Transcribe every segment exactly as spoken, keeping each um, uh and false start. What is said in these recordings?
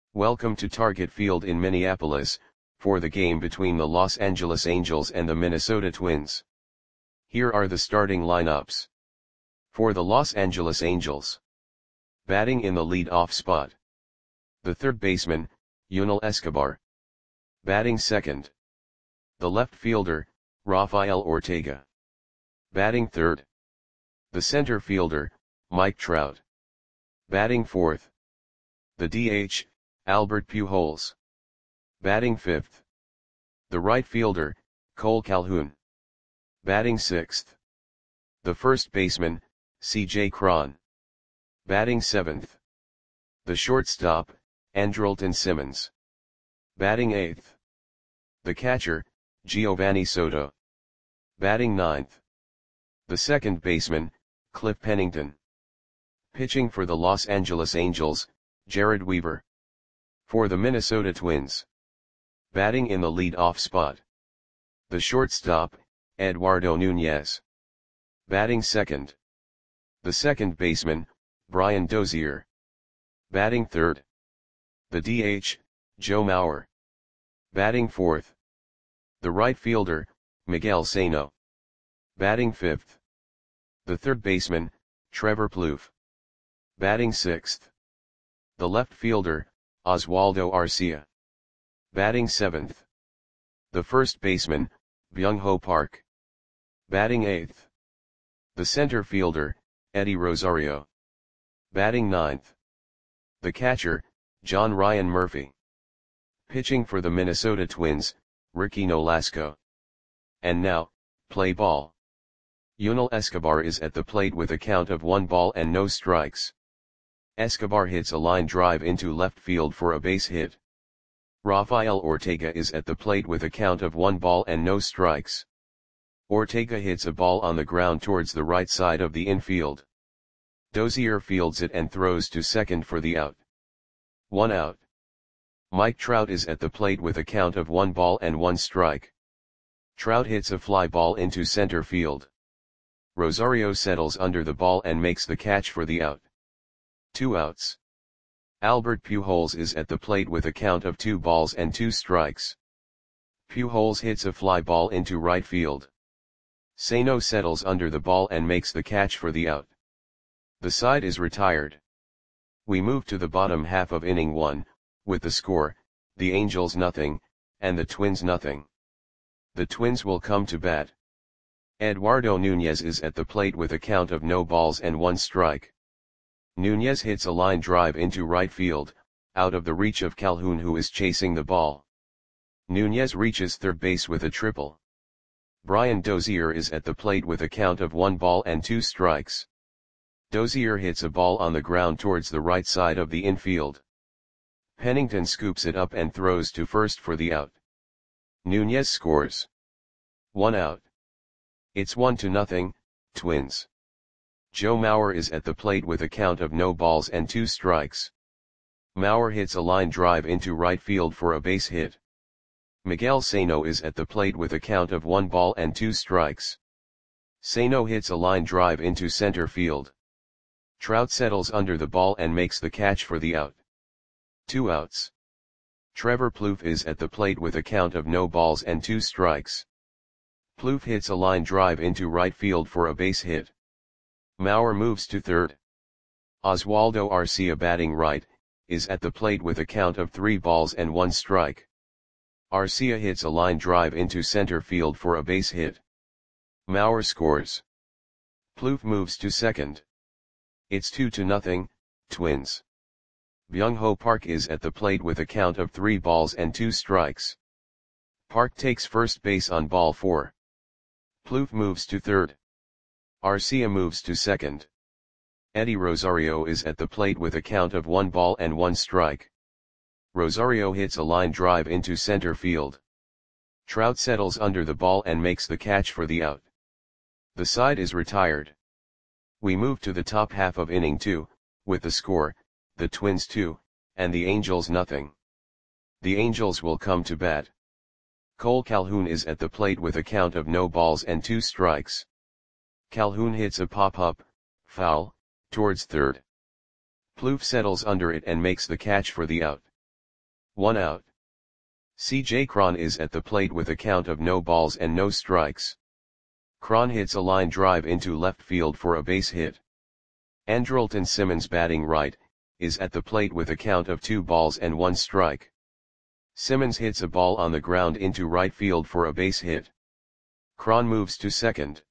Welcome to Target Field in Minneapolis, for the game between the Los Angeles Angels and the Minnesota Twins. Here are the starting lineups. For the Los Angeles Angels. Batting in the lead-off spot. The third baseman, Yunel Escobar. Batting second. The left fielder, Rafael Ortega. Batting third. The center fielder, Mike Trout. Batting fourth. The D H, Albert Pujols. Batting fifth. The right fielder, Cole Calhoun. Batting sixth. The first baseman, C J Cron. Batting seventh. The shortstop, Andrelton Simmons. Batting eighth. The catcher, Giovanni Soto. Batting ninth. The second baseman, Cliff Pennington. Pitching for the Los Angeles Angels, Jared Weaver. For the Minnesota Twins. Batting in the lead-off spot. The shortstop, Eduardo Nunez. Batting second. The second baseman, Brian Dozier. Batting third. The D H, Joe Mauer. Batting fourth. The right fielder, Miguel Sano. Batting fifth. The third baseman, Trevor Plouffe. Batting sixth. The left fielder, Oswaldo Arcia. Batting seventh. The first baseman, Byung-Ho Park. Batting eighth. The center fielder, Eddie Rosario. Batting ninth. The catcher, John Ryan Murphy. Pitching for the Minnesota Twins, Ricky Nolasco. And now, play ball. Yunel Escobar is at the plate with a count of one ball and no strikes. Escobar hits a line drive into left field for a base hit. Rafael Ortega is at the plate with a count of one ball and no strikes. Ortega hits a ball on the ground towards the right side of the infield. Dozier fields it and throws to second for the out. One out. Mike Trout is at the plate with a count of one ball and one strike. Trout hits a fly ball into center field. Rosario settles under the ball and makes the catch for the out. Two outs. Albert Pujols is at the plate with a count of two balls and two strikes. Pujols hits a fly ball into right field. Sano settles under the ball and makes the catch for the out. The side is retired. We move to the bottom half of inning one, with the score, the Angels nothing, and the Twins nothing. The Twins will come to bat. Eduardo Nunez is at the plate with a count of no balls and one strike. Nunez hits a line drive into right field, out of the reach of Calhoun who is chasing the ball. Nunez reaches third base with a triple. Brian Dozier is at the plate with a count of one ball and two strikes. Dozier hits a ball on the ground towards the right side of the infield. Pennington scoops it up and throws to first for the out. Nunez scores. One out. It's one to nothing, Twins. Joe Mauer is at the plate with a count of no balls and two strikes. Mauer hits a line drive into right field for a base hit. Miguel Sano is at the plate with a count of one ball and two strikes. Sano hits a line drive into center field. Trout settles under the ball and makes the catch for the out. Two outs. Trevor Plouffe is at the plate with a count of no balls and two strikes. Plouffe hits a line drive into right field for a base hit. Mauer moves to third. Oswaldo Arcia, batting right, is at the plate with a count of three balls and one strike. Arcia hits a line drive into center field for a base hit. Mauer scores. Plouffe moves to second. It's two to nothing, Twins. Byung-Ho Park is at the plate with a count of three balls and two strikes. Park takes first base on ball four. Plouffe moves to third. Arcia moves to second. Eddie Rosario is at the plate with a count of one ball and one strike. Rosario hits a line drive into center field. Trout settles under the ball and makes the catch for the out. The side is retired. We move to the top half of inning two, with the score, the Twins two, and the Angels nothing. The Angels will come to bat. Cole Calhoun is at the plate with a count of no balls and two strikes. Calhoun hits a pop-up, foul, towards third. Plouffe settles under it and makes the catch for the out. One out. C J Cron is at the plate with a count of no balls and no strikes. Cron hits a line drive into left field for a base hit. Andrelton Simmons, batting right, is at the plate with a count of two balls and one strike. Simmons hits a ball on the ground into right field for a base hit. Cron moves to second.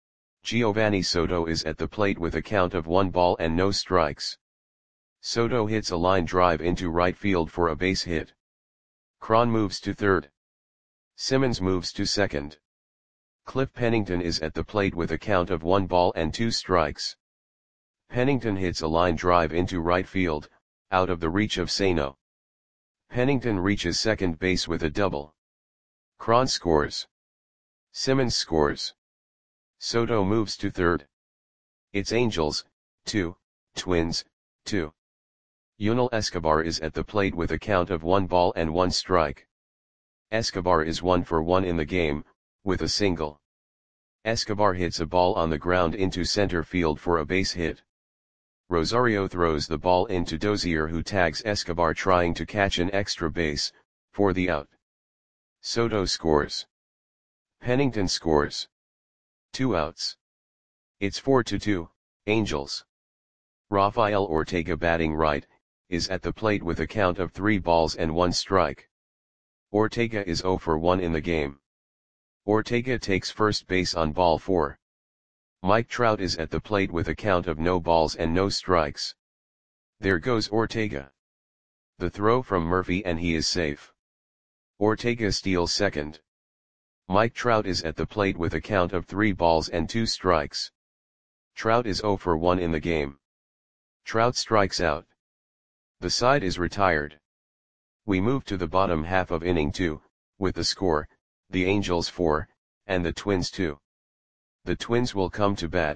Giovanni Soto is at the plate with a count of one ball and no strikes. Soto hits a line drive into right field for a base hit. Cron moves to third. Simmons moves to second. Cliff Pennington is at the plate with a count of one ball and two strikes. Pennington hits a line drive into right field, out of the reach of Sano. Pennington reaches second base with a double. Cron scores. Simmons scores. Soto moves to third. It's Angels, two, Twins, two. Yunel Escobar is at the plate with a count of one ball and one strike. Escobar is one for one in the game, with a single. Escobar hits a ball on the ground into center field for a base hit. Rosario throws the ball into Dozier, who tags Escobar trying to catch an extra base, for the out. Soto scores. Pennington scores. Two outs. It's four to two, Angels. Rafael Ortega, batting right, is at the plate with a count of three balls and one strike. Ortega is zero for one in the game. Ortega takes first base on ball four. Mike Trout is at the plate with a count of no balls and no strikes. There goes Ortega. The throw from Murphy and he is safe. Ortega steals second. Mike Trout is at the plate with a count of three balls and two strikes. Trout is zero for one in the game. Trout strikes out. The side is retired. We move to the bottom half of inning two, with the score, the Angels four, and the Twins two. The Twins will come to bat.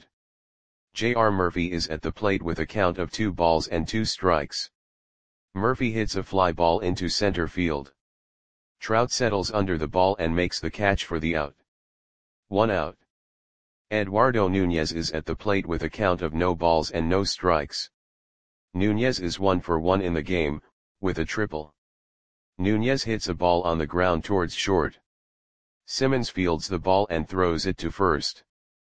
J R Murphy is at the plate with a count of two balls and two strikes. Murphy hits a fly ball into center field. Trout settles under the ball and makes the catch for the out. One out. Eduardo Nunez is at the plate with a count of no balls and no strikes. Nunez is one for one in the game, with a triple. Nunez hits a ball on the ground towards short. Simmons fields the ball and throws it to first.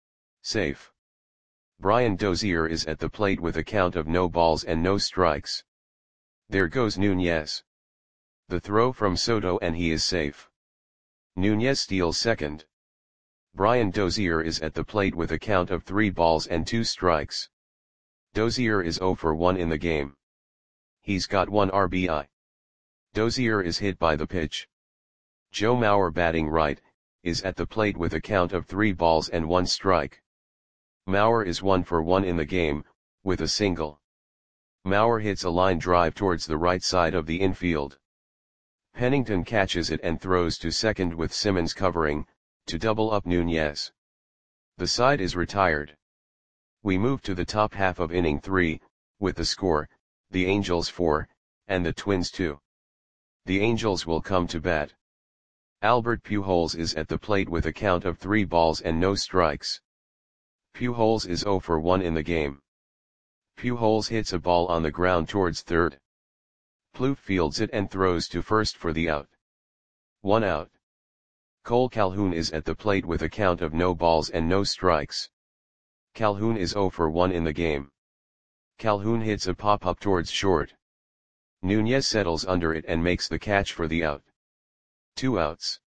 Safe. Brian Dozier is at the plate with a count of no balls and no strikes. There goes Nunez. The throw from Soto and he is safe. Nunez steals second. Brian Dozier is at the plate with a count of three balls and two strikes. Dozier is zero for one in the game. He's got one R B I. Dozier is hit by the pitch. Joe Mauer, batting right, is at the plate with a count of three balls and one strike. Mauer is one for one in the game, with a single. Mauer hits a line drive towards the right side of the infield. Pennington catches it and throws to second with Simmons covering, to double up Nunez. The side is retired. We move to the top half of inning three, with the score, the Angels four, and the Twins two. The Angels will come to bat. Albert Pujols is at the plate with a count of three balls and no strikes. Pujols is zero for one in the game. Pujols hits a ball on the ground towards third. Plouffe fields it and throws to first for the out. One out. Cole Calhoun is at the plate with a count of no balls and no strikes. Calhoun is zero for one in the game. Calhoun hits a pop-up towards short. Nunez settles under it and makes the catch for the out. Two outs.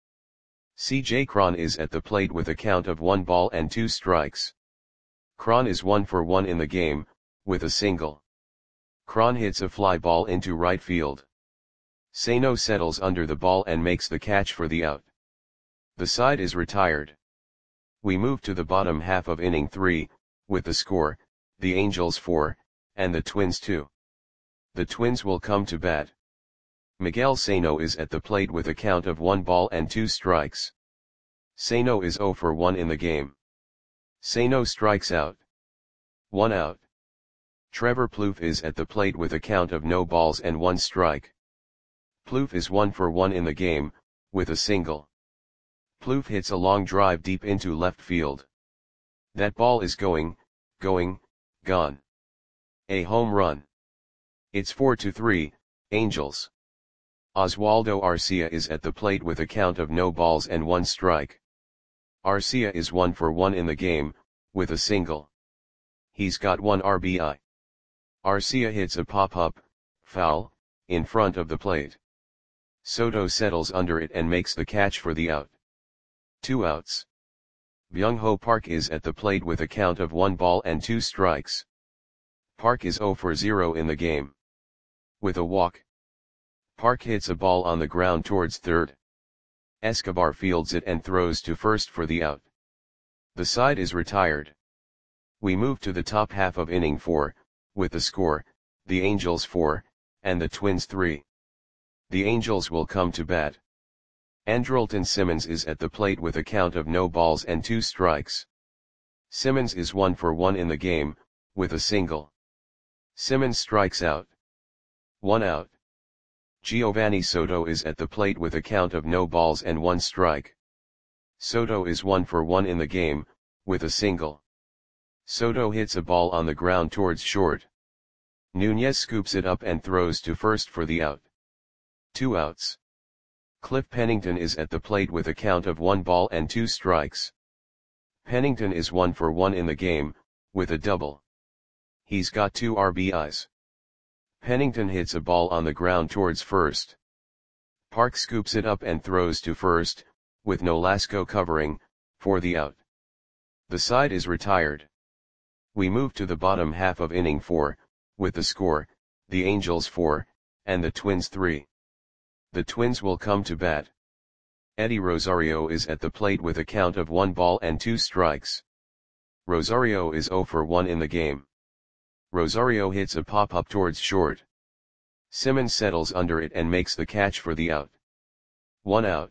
C J Cron is at the plate with a count of one ball and two strikes. Cron is one for one in the game, with a single. Cron hits a fly ball into right field. Sano settles under the ball and makes the catch for the out. The side is retired. We move to the bottom half of inning three, with the score, the Angels four, and the Twins two. The Twins will come to bat. Miguel Sano is at the plate with a count of one ball and two strikes. Sano is zero for one in the game. Sano strikes out. One out. Trevor Plouffe is at the plate with a count of no balls and one strike. Plouffe is one for one in the game, with a single. Plouffe hits a long drive deep into left field. That ball is going, going, gone. A home run. It's four to three, Angels. Oswaldo Arcia is at the plate with a count of no balls and one strike. Arcia is one for one in the game, with a single. He's got one R B I. Arcia hits a pop-up, foul, in front of the plate. Soto settles under it and makes the catch for the out. Two outs. Byung-ho Park is at the plate with a count of one ball and two strikes. Park is zero for zero in the game. With a walk, Park hits a ball on the ground towards third. Escobar fields it and throws to first for the out. The side is retired. We move to the top half of inning four, with the score, the Angels four, and the Twins three. The Angels will come to bat. Andrelton Simmons is at the plate with a count of no balls and two strikes. Simmons is one for one in the game, with a single. Simmons strikes out. One out. Giovanni Soto is at the plate with a count of no balls and one strike. Soto is one for one in the game, with a single. Soto hits a ball on the ground towards short. Nunez scoops it up and throws to first for the out. Two outs. Cliff Pennington is at the plate with a count of one ball and two strikes. Pennington is one for one in the game, with a double. He's got two R B Is. Pennington hits a ball on the ground towards first. Park scoops it up and throws to first, with Nolasco covering, for the out. The side is retired. We move to the bottom half of inning four, with the score, the Angels four, and the Twins three. The Twins will come to bat. Eddie Rosario is at the plate with a count of one ball and two strikes. Rosario is zero for one in the game. Rosario hits a pop-up towards short. Simmons settles under it and makes the catch for the out. One out.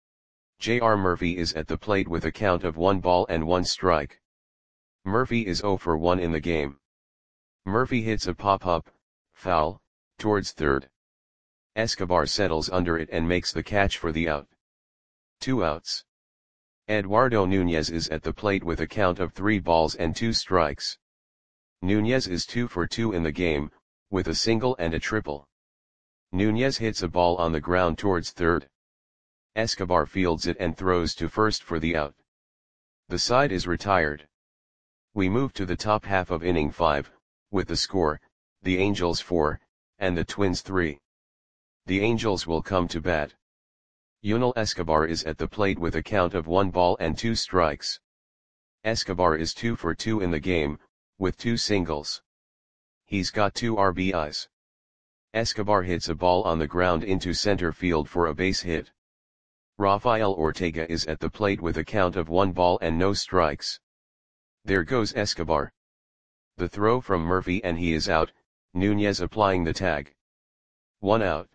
J R Murphy is at the plate with a count of one ball and one strike. Murphy is zero for one in the game. Murphy hits a pop-up, foul, towards third. Escobar settles under it and makes the catch for the out. Two outs. Eduardo Nunez is at the plate with a count of three balls and two strikes. Nunez is two for two in the game, with a single and a triple. Nunez hits a ball on the ground towards third. Escobar fields it and throws to first for the out. The side is retired. We move to the top half of inning five, with the score, the Angels four, and the Twins three. The Angels will come to bat. Yunel Escobar is at the plate with a count of one ball and two strikes. Escobar is two for two in the game, with two singles. He's got two R B Is. Escobar hits a ball on the ground into center field for a base hit. Rafael Ortega is at the plate with a count of one ball and no strikes. There goes Escobar. The throw from Murphy and he is out, Nunez applying the tag. One out.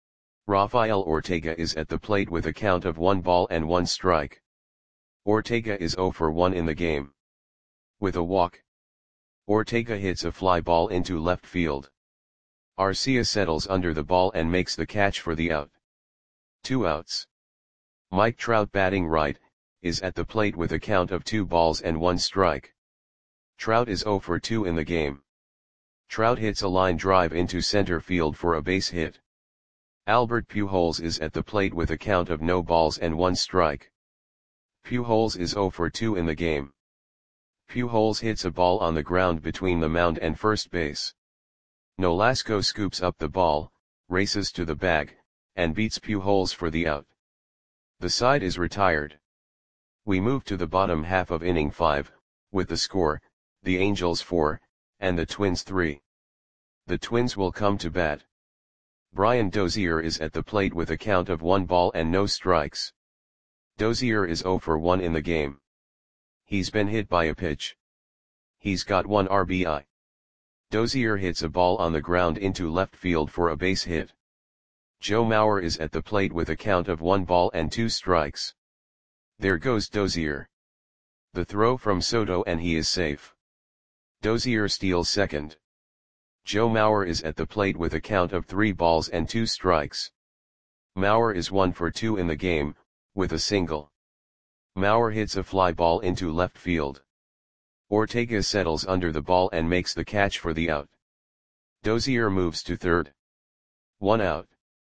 Rafael Ortega is at the plate with a count of one ball and one strike. Ortega is zero for one in the game. With a walk, Ortega hits a fly ball into left field. Arcia settles under the ball and makes the catch for the out. Two outs. Mike Trout, batting right, is at the plate with a count of two balls and one strike. Trout is zero for two in the game. Trout hits a line drive into center field for a base hit. Albert Pujols is at the plate with a count of no balls and one strike. Pujols is zero for two in the game. Pujols hits a ball on the ground between the mound and first base. Nolasco scoops up the ball, races to the bag, and beats Pujols for the out. The side is retired. We move to the bottom half of inning five, with the score, the Angels four, and the Twins three. The Twins will come to bat. Brian Dozier is at the plate with a count of one ball and no strikes. Dozier is zero for one in the game. He's been hit by a pitch. He's got one R B I. Dozier hits a ball on the ground into left field for a base hit. Joe Mauer is at the plate with a count of one ball and two strikes. There goes Dozier. The throw from Soto and he is safe. Dozier steals second. Joe Mauer is at the plate with a count of three balls and two strikes. Mauer is one for two in the game, with a single. Mauer hits a fly ball into left field. Ortega settles under the ball and makes the catch for the out. Dozier moves to third. One out.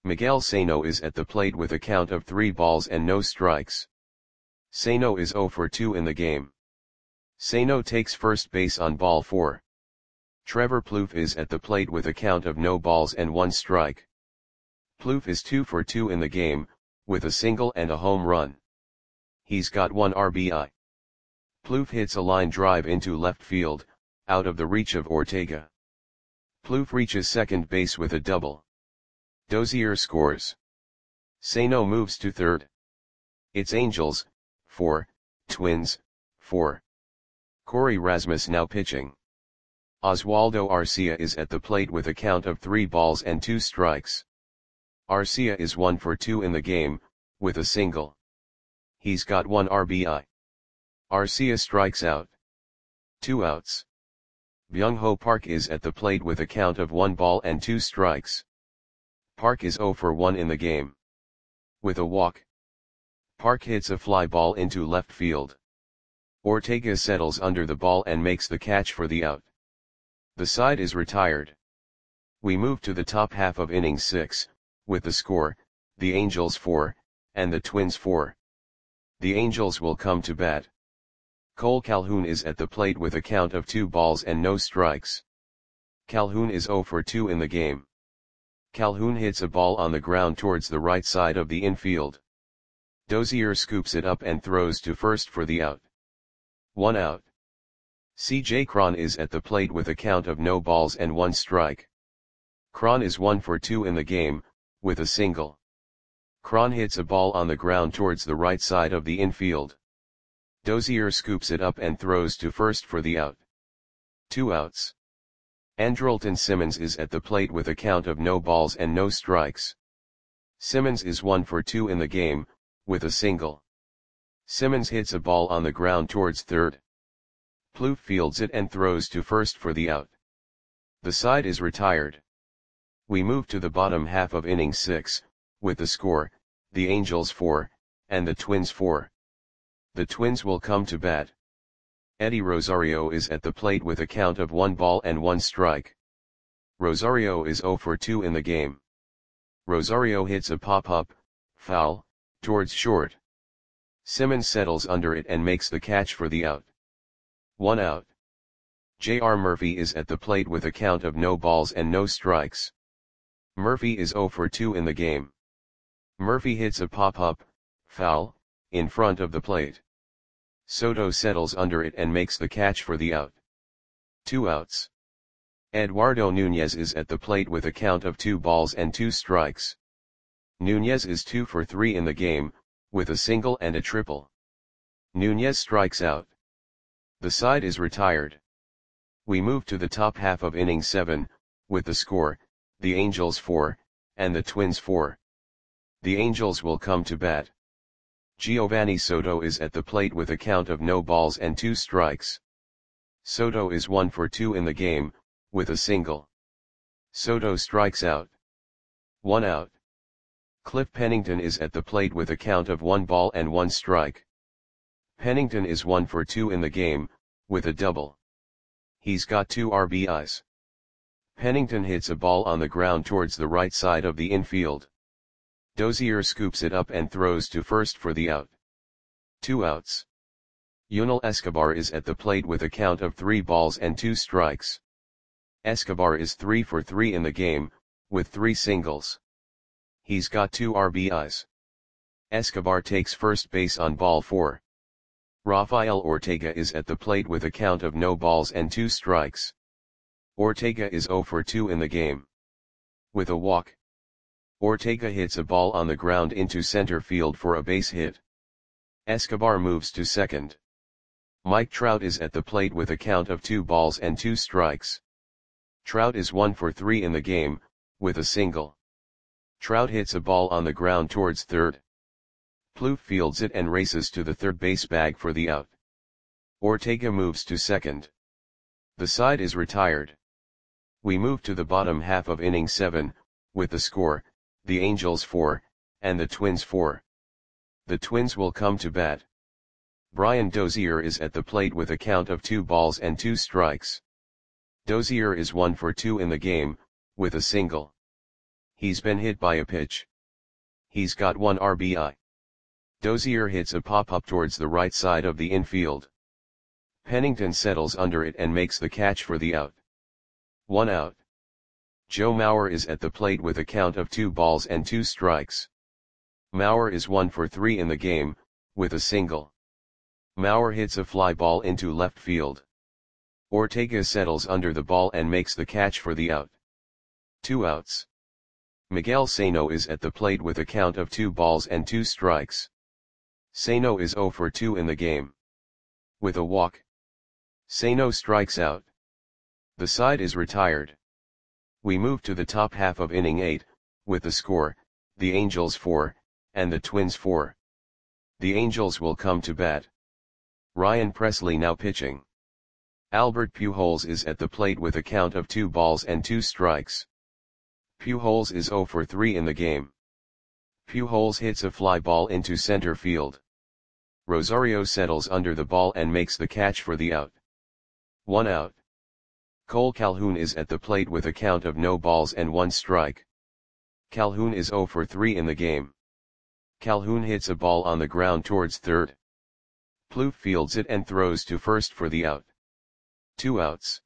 Miguel Sano is at the plate with a count of three balls and no strikes. Sano is zero for two in the game. Sano takes first base on ball four. Trevor Plouffe is at the plate with a count of no balls and one strike. Plouffe is two for two in the game, with a single and a home run. He's got one R B I. Plouffe hits a line drive into left field, out of the reach of Ortega. Plouffe reaches second base with a double. Dozier scores. Sano moves to third. It's Angels, four, Twins, four. Corey Rasmus now pitching. Oswaldo Arcia is at the plate with a count of three balls and two strikes. Arcia is one for two in the game, with a single. He's got one R B I. Arcia strikes out. Two outs. Byung-ho Park is at the plate with a count of one ball and two strikes. Park is zero for one in the game. With a walk. Park hits a fly ball into left field. Ortega settles under the ball and makes the catch for the out. The side is retired. We move to the top half of inning six, with the score, the Angels four, and the Twins four. The Angels will come to bat. Cole Calhoun is at the plate with a count of two balls and no strikes. Calhoun is zero for two in the game. Calhoun hits a ball on the ground towards the right side of the infield. Dozier scoops it up and throws to first for the out. One out. C J Cron is at the plate with a count of no balls and one strike. Cron is one for two in the game, with a single. Cron hits a ball on the ground towards the right side of the infield. Dozier scoops it up and throws to first for the out. Two outs. Andrelton Simmons is at the plate with a count of no balls and no strikes. Simmons is one for two in the game, with a single. Simmons hits a ball on the ground towards third. Plouffe fields it and throws to first for the out. The side is retired. We move to the bottom half of inning six, with the score, the Angels four, and the Twins four. The Twins will come to bat. Eddie Rosario is at the plate with a count of one ball and one strike. Rosario is zero for two in the game. Rosario hits a pop-up, foul, towards short. Simmons settles under it and makes the catch for the out. One out. J R Murphy is at the plate with a count of no balls and no strikes. Murphy is zero for two in the game. Murphy hits a pop-up, foul, in front of the plate. Soto settles under it and makes the catch for the out. Two outs. Eduardo Nunez is at the plate with a count of two balls and two strikes. Nunez is two for three in the game, with a single and a triple. Nunez strikes out. The side is retired. We move to the top half of inning seven, with the score, the Angels four, and the Twins four. The Angels will come to bat. Giovanni Soto is at the plate with a count of no balls and two strikes. Soto is one for two in the game, with a single. Soto strikes out. One out. Cliff Pennington is at the plate with a count of one ball and one strike. Pennington is one for two in the game, with a double. He's got two R B Is. Pennington hits a ball on the ground towards the right side of the infield. Dozier scoops it up and throws to first for the out. Two outs. Yunel Escobar is at the plate with a count of three balls and two strikes. Escobar is three for three in the game, with three singles. He's got two R B Is. Escobar takes first base on ball four. Rafael Ortega is at the plate with a count of no balls and two strikes. Ortega is zero for two in the game. With a walk. Ortega hits a ball on the ground into center field for a base hit. Escobar moves to second. Mike Trout is at the plate with a count of two balls and two strikes. Trout is one for three in the game, with a single. Trout hits a ball on the ground towards third. Plouffe fields it and races to the third base bag for the out. Ortega moves to second. The side is retired. We move to the bottom half of inning seven, with the score, the Angels four, and the Twins four. The Twins will come to bat. Brian Dozier is at the plate with a count of two balls and two strikes. Dozier is one for two in the game, with a single. He's been hit by a pitch. He's got one R B I. Dozier hits a pop-up towards the right side of the infield. Pennington settles under it and makes the catch for the out. One out. Joe Mauer is at the plate with a count of two balls and two strikes. Mauer is one for three in the game, with a single. Mauer hits a fly ball into left field. Ortega settles under the ball and makes the catch for the out. Two outs. Miguel Sano is at the plate with a count of two balls and two strikes. Sano is zero for two in the game. With a walk, Sano strikes out. The side is retired. We move to the top half of inning eight, with the score, the Angels four, and the Twins four. The Angels will come to bat. Ryan Presley now pitching. Albert Pujols is at the plate with a count of two balls and two strikes. Pujols is zero for three in the game. Pujols hits a fly ball into center field. Rosario settles under the ball and makes the catch for the out. One out. Cole Calhoun is at the plate with a count of no balls and one strike. Calhoun is zero for three in the game. Calhoun hits a ball on the ground towards third. Plouffe fields it and throws to first for the out. Two outs.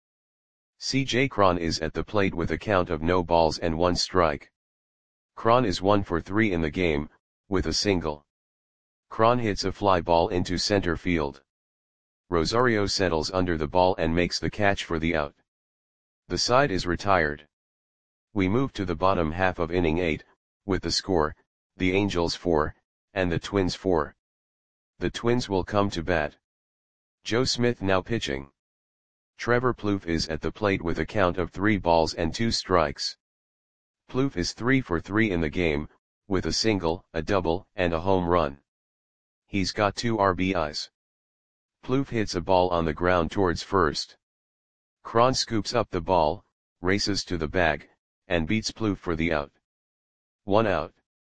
C J Cron is at the plate with a count of no balls and one strike. Cron is one for three in the game, with a single. Cron hits a fly ball into center field. Rosario settles under the ball and makes the catch for the out. The side is retired. We move to the bottom half of inning eight, with the score, the Angels four, and the Twins four. The Twins will come to bat. Joe Smith now pitching. Trevor Plouffe is at the plate with a count of three balls and two strikes. Plouffe is three for three in the game, with a single, a double, and a home run. He's got two R B Is. Plouffe hits a ball on the ground towards first. Cron scoops up the ball, races to the bag, and beats Plouffe for the out. One out.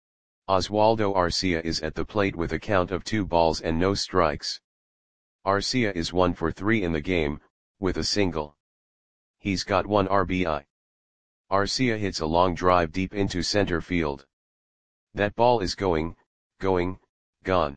Oswaldo Arcia is at the plate with a count of two balls and no strikes. Arcia is one for three in the game, with a single. He's got one R B I. Arcia hits a long drive deep into center field. That ball is going, going, gone.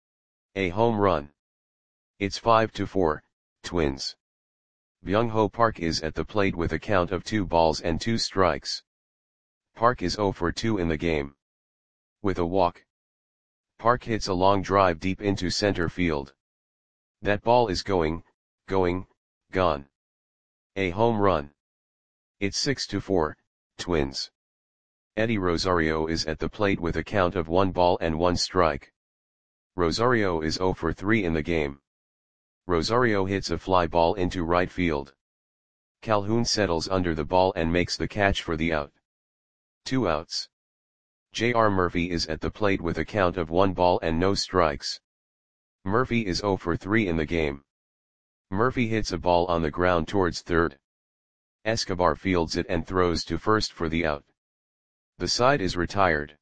A home run. It's five to four, Twins. Byung-ho Park is at the plate with a count of two balls and two strikes. Park is zero for two in the game. With a walk, Park hits a long drive deep into center field. That ball is going, going, gone. A home run. It's six to four, Twins. Eddie Rosario is at the plate with a count of one ball and one strike. Rosario is zero for three in the game. Rosario hits a fly ball into right field. Calhoun settles under the ball and makes the catch for the out. Two outs. J R Murphy is at the plate with a count of one ball and no strikes. Murphy is zero for three in the game. Murphy hits a ball on the ground towards third. Escobar fields it and throws to first for the out. The side is retired.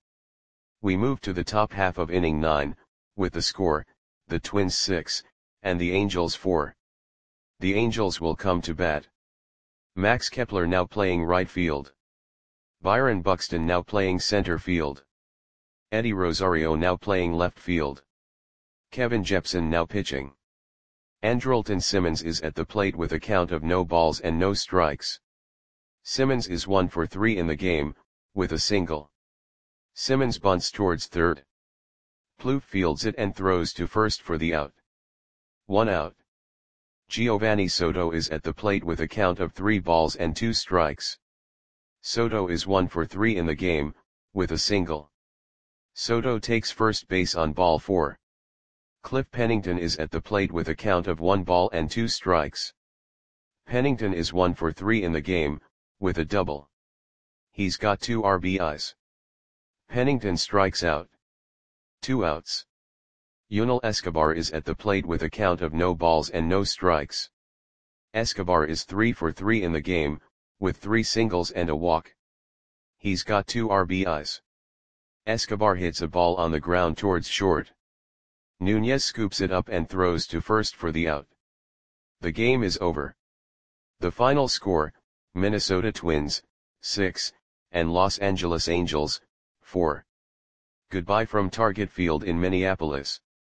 We move to the top half of inning nine, with the score, the Twins six, and the Angels four. The Angels will come to bat. Max Kepler now playing right field. Byron Buxton now playing center field. Eddie Rosario now playing left field. Kevin Jepson now pitching. Andrelton Simmons is at the plate with a count of no balls and no strikes. Simmons is one for three in the game, with a single. Simmons bunts towards third. Plouffe fields it and throws to first for the out. One out. Giovanni Soto is at the plate with a count of three balls and two strikes. Soto is one for three in the game, with a single. Soto takes first base on ball four. Cliff Pennington is at the plate with a count of one ball and two strikes. Pennington is one for three in the game, with a double. He's got two R B Is. Pennington strikes out. Two outs. Yunel Escobar is at the plate with a count of no balls and no strikes. Escobar is three for three in the game, with three singles and a walk. He's got two R B Is. Escobar hits a ball on the ground towards short. Nunez scoops it up and throws to first for the out. The game is over. The final score, Minnesota Twins, six, and Los Angeles Angels, four. Goodbye from Target Field in Minneapolis.